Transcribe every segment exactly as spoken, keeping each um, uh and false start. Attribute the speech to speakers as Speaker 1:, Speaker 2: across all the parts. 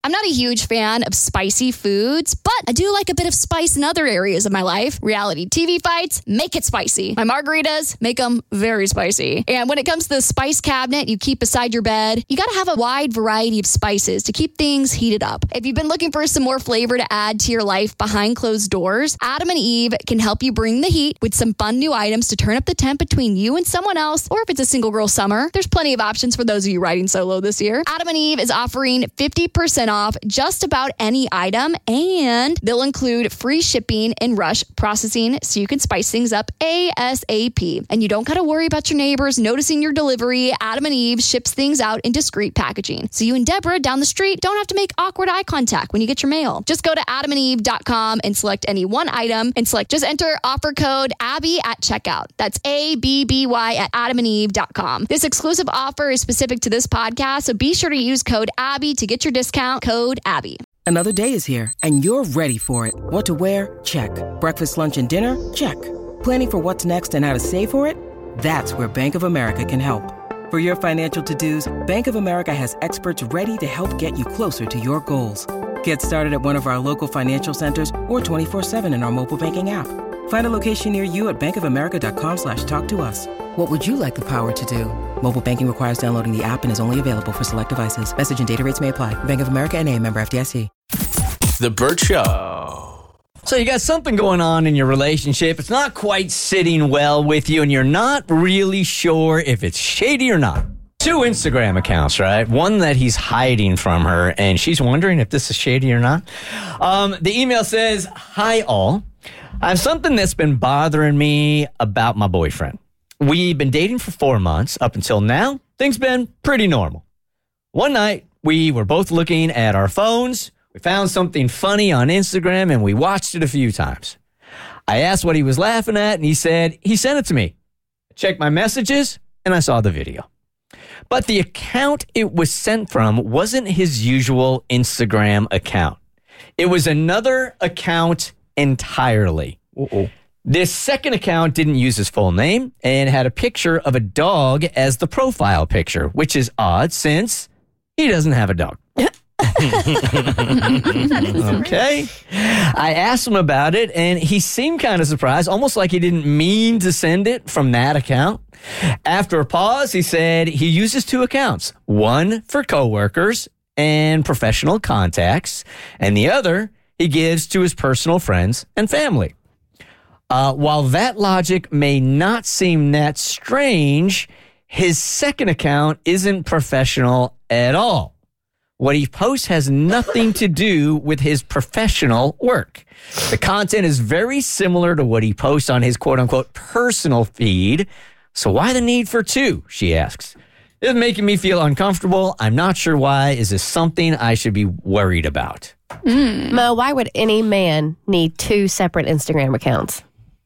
Speaker 1: I'm not a huge fan of spicy foods, but I do like a bit of spice in other areas of my life. Reality T V fights, make it spicy. My margaritas, make them very spicy. And when it comes to the spice cabinet you keep beside your bed, you got to have a wide variety of spices to keep things heated up. If you've been looking for some more flavor to add to your life behind closed doors, Adam and Eve can help you bring the heat with some fun new items to turn up the temp between you and someone else, or if it's a single girl summer, there's plenty of options for those of you riding solo this year. Adam and Eve is offering fifty percent off just about any item, and they'll include free shipping and rush processing so you can spice things up ASAP. And you don't got to worry about your neighbors noticing your delivery. Adam and Eve ships things out in discreet packaging, so you and Deborah down the street don't have to make awkward eye contact when you get your mail. Just go to adam and eve dot com and select any one item and select, just enter offer code Abby at checkout. That's A B B Y at adam and eve dot com. This exclusive offer is specific to this podcast, so be sure to use code Abby to get your discount. Code Abby.
Speaker 2: Another day is here, and you're ready for it. What to wear? Check. Breakfast, lunch, and dinner? Check. Planning for what's next and how to save for it? That's where Bank of America can help. For your financial to-dos, Bank of America has experts ready to help get you closer to your goals. Get started at one of our local financial centers or twenty-four seven in our mobile banking app. Find a location near you at bankofamerica.com slash talk to us. What would you like the power to do? Mobile banking requires downloading the app and is only available for select devices. Message and data rates may apply. Bank of America N A, member F D I C.
Speaker 3: The Burt Show.
Speaker 4: So you got something going on in your relationship. It's not quite sitting well with you, and you're not really sure if it's shady or not. Two Instagram accounts, right? One that he's hiding from her, and she's wondering if this is shady or not. Um, the email says, "Hi all. I have something that's been bothering me about my boyfriend. We've been dating for four months. Up until now, things been pretty normal. One night, we were both looking at our phones. We found something funny on Instagram, and we watched it a few times. I asked what he was laughing at, and he said he sent it to me. I checked my messages, and I saw the video. But the account it was sent from wasn't his usual Instagram account. It was another account entirely. Uh-oh. This second account didn't use his full name and had a picture of a dog as the profile picture, which is odd since he doesn't have a dog." Okay. I asked him about it, and he seemed kind of surprised, almost like he didn't mean to send it from that account. After a pause, he said he uses two accounts, one for coworkers and professional contacts, and the other he gives to his personal friends and family. Uh, while that logic may not seem that strange, his second account isn't professional at all. What he posts has nothing to do with his professional work. The content is very similar to what he posts on his quote-unquote personal feed. So why the need for two, she asks. It's making me feel uncomfortable. I'm not sure why. Is this something I should be worried about?
Speaker 5: Mm. Mo, why would any man need two separate Instagram accounts?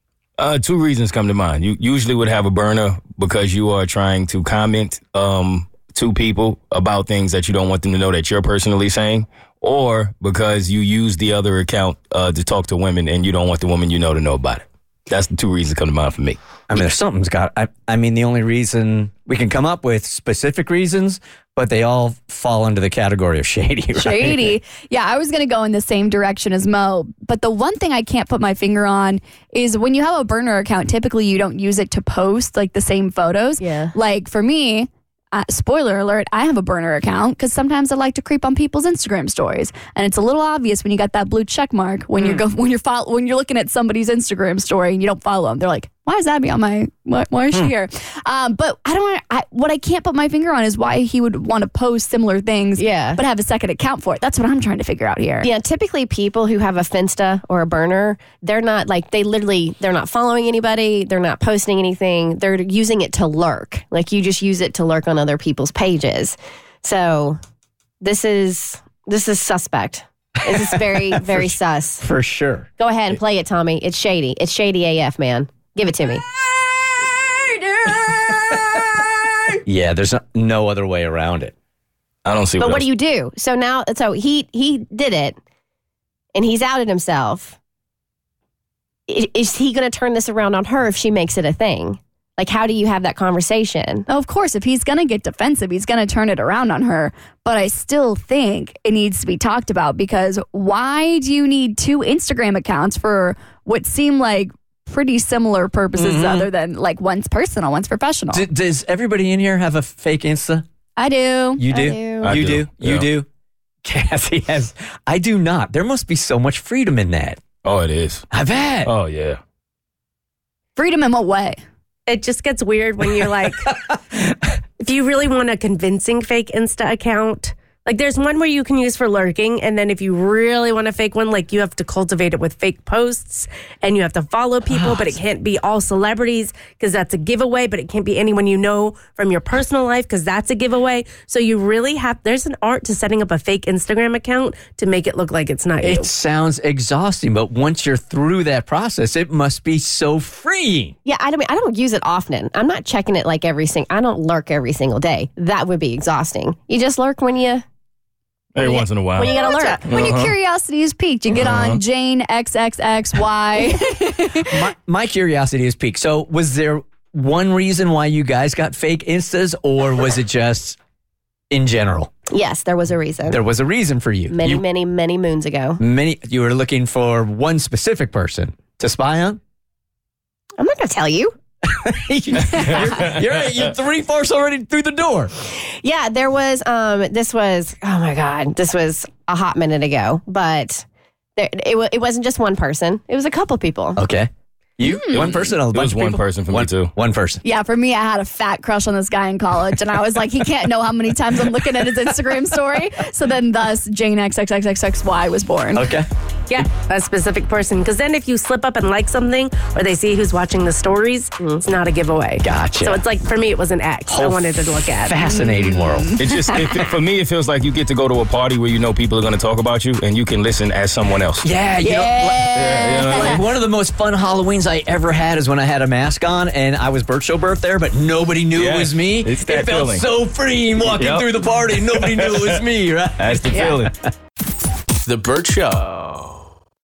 Speaker 6: Uh, two reasons come to mind. You usually would have a burner because you are trying to comment um, to people about things that you don't want them to know that you're personally saying, or because you use the other account uh, to talk to women and you don't want the woman you know to know about it. That's the two reasons that come to mind for me.
Speaker 4: I mean, there's something's got, I, I mean, the only reason we can come up with specific reasons, but they all fall under the category of shady, right?
Speaker 1: Shady. Yeah, I was going to go in the same direction as Mo. But the one thing I can't put my finger on is when you have a burner account, typically you don't use it to post like the same photos.
Speaker 5: Yeah.
Speaker 1: Like for me, Uh, spoiler alert, I have a burner account because sometimes I like to creep on people's Instagram stories, and it's a little obvious when you got that blue check mark when mm. you're go when you're follow, when you're looking at somebody's Instagram story and you don't follow them. They're like, "Why is Abby on my? Why, why is she mm. here?" Um, but I don't. I, what I can't put my finger on is why he would want to post similar things,
Speaker 5: yeah.
Speaker 1: but have a second account for it. That's what I'm trying to figure out here.
Speaker 5: Yeah, typically people who have a Finsta or a burner, they're not like they literally they're not following anybody. They're not posting anything. They're using it to lurk. Like you just use it to lurk on other people's pages. So this is this is suspect. This is very very
Speaker 4: for,
Speaker 5: sus.
Speaker 4: For sure.
Speaker 5: Go ahead and play it, Tommy. It's shady. It's shady A F, man. Give it to me.
Speaker 4: Yeah, there's no other way around it.
Speaker 6: I don't see.
Speaker 5: But
Speaker 6: what,
Speaker 5: what do you do? So now, so he he did it, and he's outed himself. Is, is he going to turn this around on her if she makes it a thing? Like, how do you have that conversation?
Speaker 1: Of course, if he's going to get defensive, he's going to turn it around on her. But I still think it needs to be talked about, because why do you need two Instagram accounts for what seem like pretty similar purposes mm-hmm. other than like one's personal, one's professional?
Speaker 4: D- does everybody in here have a fake Insta?
Speaker 1: I do.
Speaker 4: You do?
Speaker 5: I do.
Speaker 6: I
Speaker 4: you
Speaker 6: do.
Speaker 4: do? You
Speaker 6: Yeah.
Speaker 4: do? Cassie has. I do not. There must be so much freedom in that.
Speaker 6: Oh, it is.
Speaker 4: I bet.
Speaker 6: Oh, yeah.
Speaker 1: Freedom in what way?
Speaker 7: It just gets weird when you're like, if you really want a convincing fake Insta account, like there's one where you can use for lurking. And then if you really want a fake one, like you have to cultivate it with fake posts and you have to follow people, but it can't be all celebrities because that's a giveaway, but it can't be anyone you know from your personal life because that's a giveaway. So you really have, there's an art to setting up a fake Instagram account to make it look like it's not you.
Speaker 4: It sounds exhausting, but once you're through that process, it must be so freeing.
Speaker 5: Yeah, I don't. I don't use it often. I'm not checking it like every single. I don't lurk every single day. That would be exhausting. You just lurk when you.
Speaker 6: Every once in a while.
Speaker 5: When you got to lurk.
Speaker 1: When your curiosity is piqued, you get
Speaker 6: Uh-huh.
Speaker 1: on Jane X X X Y.
Speaker 4: my, my curiosity is peaked. So, was there one reason why you guys got fake Instas, or was it just in general?
Speaker 5: Yes, there was a reason.
Speaker 4: There was a reason for you.
Speaker 5: many,
Speaker 4: you,
Speaker 5: many, many moons ago.
Speaker 4: many. You were looking for one specific person to spy on.
Speaker 5: I'm not going to tell you.
Speaker 4: you're, you're, you're three fourths already through the door.
Speaker 5: Yeah, there was. Um, this was. Oh my God, this was a hot minute ago. But there, it wa- it wasn't just one person. It was a couple people.
Speaker 4: Okay, you one person. A
Speaker 6: It
Speaker 4: bunch
Speaker 6: was
Speaker 4: of
Speaker 6: one
Speaker 4: people?
Speaker 6: person for me,
Speaker 4: one,
Speaker 6: too.
Speaker 4: One person.
Speaker 1: Yeah, for me, I had a fat crush on this guy in college, and I was like, he can't know how many times I'm looking at his Instagram story. So then, thus, Jane X X X X X Y was born.
Speaker 4: Okay.
Speaker 7: Yeah, a specific person. Because then if you slip up and like something or they see who's watching the stories, it's not a giveaway.
Speaker 4: Gotcha.
Speaker 7: So it's like, for me, it was an X I wanted to look at.
Speaker 4: Fascinating world.
Speaker 6: It just, it, for me, it feels like you get to go to a party where you know people are going to talk about you and you can listen as someone else.
Speaker 4: Yeah, you know,
Speaker 6: Yeah, you know what I
Speaker 4: like
Speaker 6: mean?
Speaker 4: one of the most fun Halloweens I ever had is when I had a mask on and I was Bert Showbirth there, but nobody knew
Speaker 6: Yes,
Speaker 4: it was me.
Speaker 6: it's that
Speaker 4: it felt
Speaker 6: feeling.
Speaker 4: so freeing walking
Speaker 6: Yep.
Speaker 4: through the party and nobody knew it was me, right?
Speaker 6: That's the feeling.
Speaker 3: The Bert Show.